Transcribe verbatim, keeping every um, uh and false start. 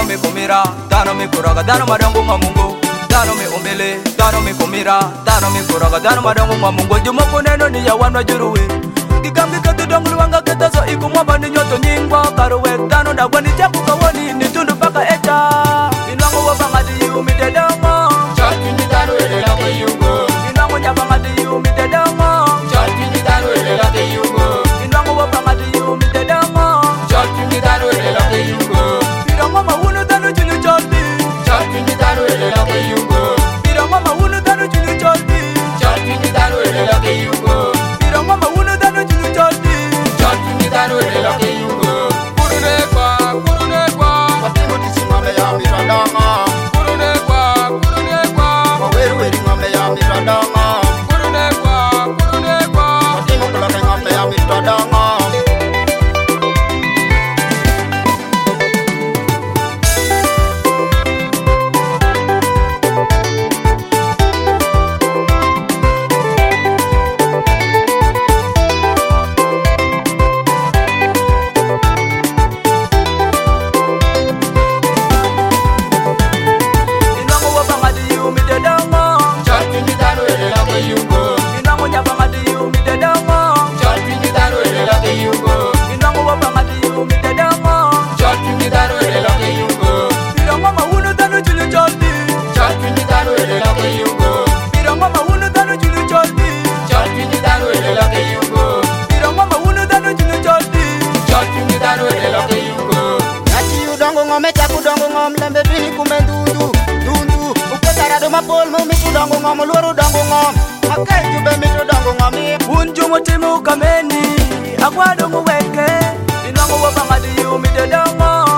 me kumira, dano me kuraga, dano madongo mamungo, dano me umbele, dano me kumira, dano me kuraga, dano madongo mamungo, jumo kuneno ni ya wanwa juruwe. Kikambi katu donglu wanga ketazo iku mwamba ni nyoto nyingwa karuwe, dano na wani chapu kawani ni tundu paka echa. Inwango wabanga di yu mi dedongo, Chati ni dano ele la ke yugo. inwango nyabanga di yu mi dedongo, Chati ni dano ele la ke yugo. inwango wabanga di yu mi dedongo. Chati ni dano ele la ke yugo. Pirongo mawunu dano chulu cholbi, Chati ni dano ele la ke yugo. pirongo mawunu dano chulu cholbi, Chati ni dano ele la ke yugo. pirongo mawunu dano chulu cholbi. Chati ni dano ele la ke yugo. Kurune kwa, kurune kwa. Watimu tisi ngome ya mitandanga. Kurune kwa, kurune kwa. Waweru weri ngome ya mitandanga. Kurune kwa, kurune kwa. Watimu kulake ngome ya mitandanga. Inwango wabanga di yu mi dedongo, Chati ni dano ele la ke yugo. inwango nyabanga di yu mi dedongo, Chati ni dano ele la ke yugo. inwango wabanga di yu mi dedongo. Chati ni dano ele la ke yugo. Pirongo mawunu dano chulu cholbi, Chati ni dano ele la ke yugo. pirongo mawunu dano chulu cholbi, Chati ni dano ele la ke yugo. pirongo mawunu dano chulu cholbi. Chati ni dano ele la ke yugo. Nyati udongo ngome chaku dongo ngom lembe bini kume dundu. Dundu. Uketara do mapol mu mitu dongo ngom luoru dongo ngom. Makai jube mitu dongo ngomi. Unju mutimu kameni, akwado muweke, inwango wabanga di yu mi dedongo,